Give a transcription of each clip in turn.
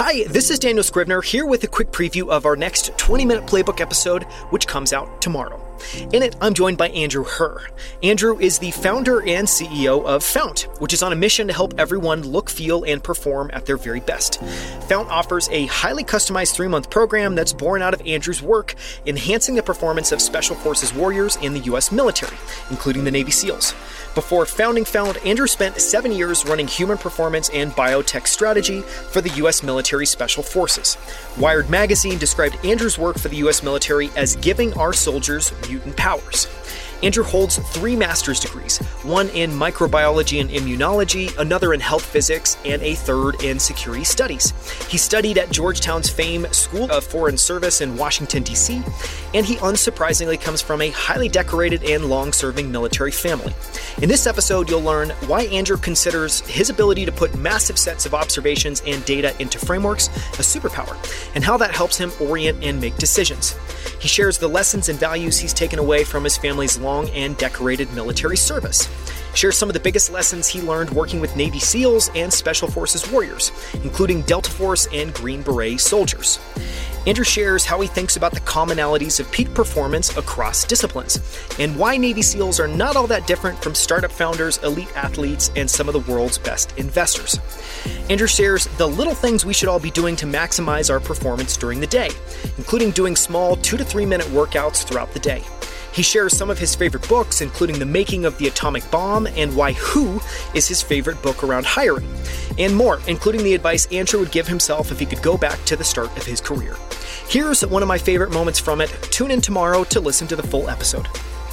Hi, this is Daniel Scrivner here with a quick preview of our next 20-minute playbook episode, which comes out tomorrow. In it, I'm joined by Andrew Herr. Andrew is the founder and CEO of Fount, which is on a mission to help everyone look, feel, and perform at their very best. Fount offers a highly customized 3-month program that's born out of Andrew's work, enhancing the performance of Special Forces warriors in the U.S. military, including the Navy SEALs. Before founding Fount, Andrew spent 7 years running human performance and biotech strategy for the U.S. military Special Forces. Wired magazine described Andrew's work for the U.S. military as giving our soldiers mutant powers. Andrew holds 3 master's degrees, one in microbiology and immunology, another in health physics, and a third in security studies. He studied at Georgetown's famed School of Foreign Service in Washington, D.C., and he unsurprisingly comes from a highly decorated and long-serving military family. In this episode, you'll learn why Andrew considers his ability to put massive sets of observations and data into frameworks a superpower, and how that helps him orient and make decisions. He shares the lessons and values he's taken away from his family's long and decorated military service. Shares some of the biggest lessons he learned working with Navy SEALs and Special Forces warriors, including Delta Force and Green Beret soldiers. Andrew shares how he thinks about the commonalities of peak performance across disciplines, and why Navy SEALs are not all that different from startup founders, elite athletes, and some of the world's best investors. Andrew shares the little things we should all be doing to maximize our performance during the day, including doing small 2 to 3 minute workouts throughout the day. He shares some of his favorite books, including The Making of the Atomic Bomb and why Who is his favorite book around hiring, and more, including the advice Andrew would give himself if he could go back to the start of his career. Here's one of my favorite moments from it. Tune in tomorrow to listen to the full episode.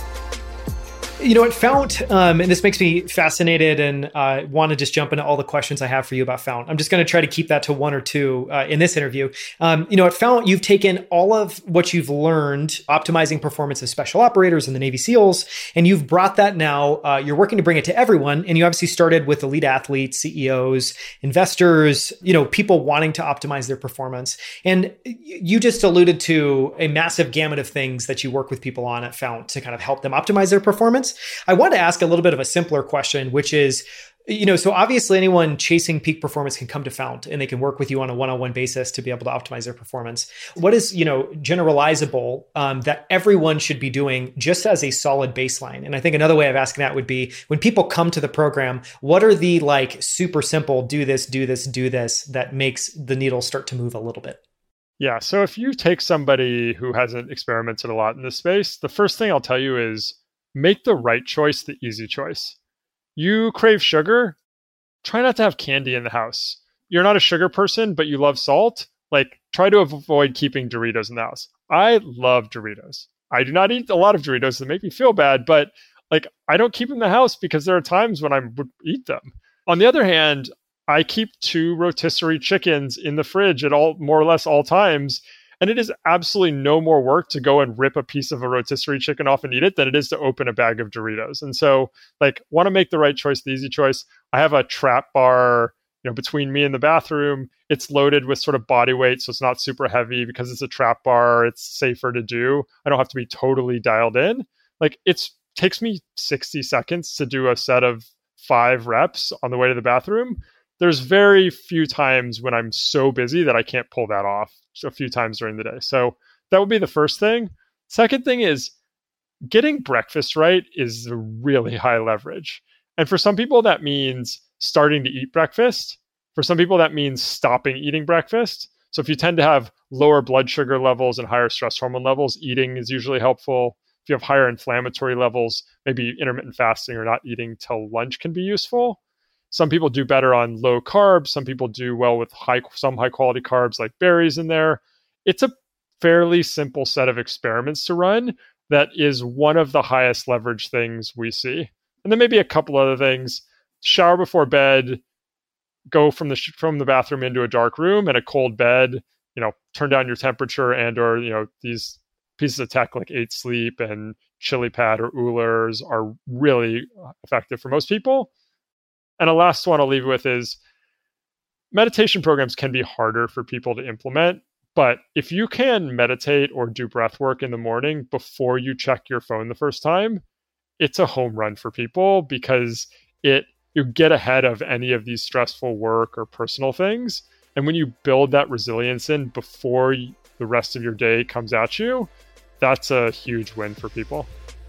You know, at Fount, and this makes me fascinated and want to just jump into all the questions I have for you about Fount. I'm just going to try to keep that to 1 or 2 in this interview. At Fount, you've taken all of what you've learned optimizing performance of special operators and the Navy SEALs, and you've brought that now, you're working to bring it to everyone. And you obviously started with elite athletes, CEOs, investors, people wanting to optimize their performance. And you just alluded to a massive gamut of things that you work with people on at Fount to kind of help them optimize their performance. I want to ask a little bit of a simpler question, which is, so obviously anyone chasing peak performance can come to Fount and they can work with you on a one-on-one basis to be able to optimize their performance. What is, generalizable that everyone should be doing just as a solid baseline? And I think another way of asking that would be, when people come to the program, what are the super simple, do this, that makes the needle start to move a little bit? Yeah. So if you take somebody who hasn't experimented a lot in this space, the first thing I'll tell you is, make the right choice the easy choice. You crave sugar, try not to have candy in the house. You're not a sugar person, but you love salt. Try to avoid keeping Doritos in the house. I love Doritos. I do not eat a lot of Doritos that make me feel bad, but I don't keep them in the house because there are times when I would eat them. On the other hand, I keep 2 rotisserie chickens in the fridge at more or less all times. And it is absolutely no more work to go and rip a piece of a rotisserie chicken off and eat it than it is to open a bag of Doritos. And so, want to make the right choice, the easy choice. I have a trap bar, between me and the bathroom. It's loaded with sort of body weight, so it's not super heavy because it's a trap bar. It's safer to do. I don't have to be totally dialed in. It takes me 60 seconds to do a set of 5 reps on the way to the bathroom. There's very few times when I'm so busy that I can't pull that off a few times during the day. So that would be the first thing. Second thing is, getting breakfast right is really high leverage. And for some people, that means starting to eat breakfast. For some people, that means stopping eating breakfast. So if you tend to have lower blood sugar levels and higher stress hormone levels, eating is usually helpful. If you have higher inflammatory levels, maybe intermittent fasting or not eating till lunch can be useful. Some people do better on low carbs. Some people do well with some high quality carbs like berries in there. It's a fairly simple set of experiments to run that is one of the highest leverage things we see. And then maybe a couple other things. Shower before bed, go from the bathroom into a dark room and a cold bed, turn down your temperature or these pieces of tech like 8 Sleep and ChiliPad or Oulers are really effective for most people. And a last one I'll leave you with is, meditation programs can be harder for people to implement, but if you can meditate or do breath work in the morning before you check your phone the first time, it's a home run for people because you get ahead of any of these stressful work or personal things And when you build that resilience in before the rest of your day comes at you, that's a huge win for people.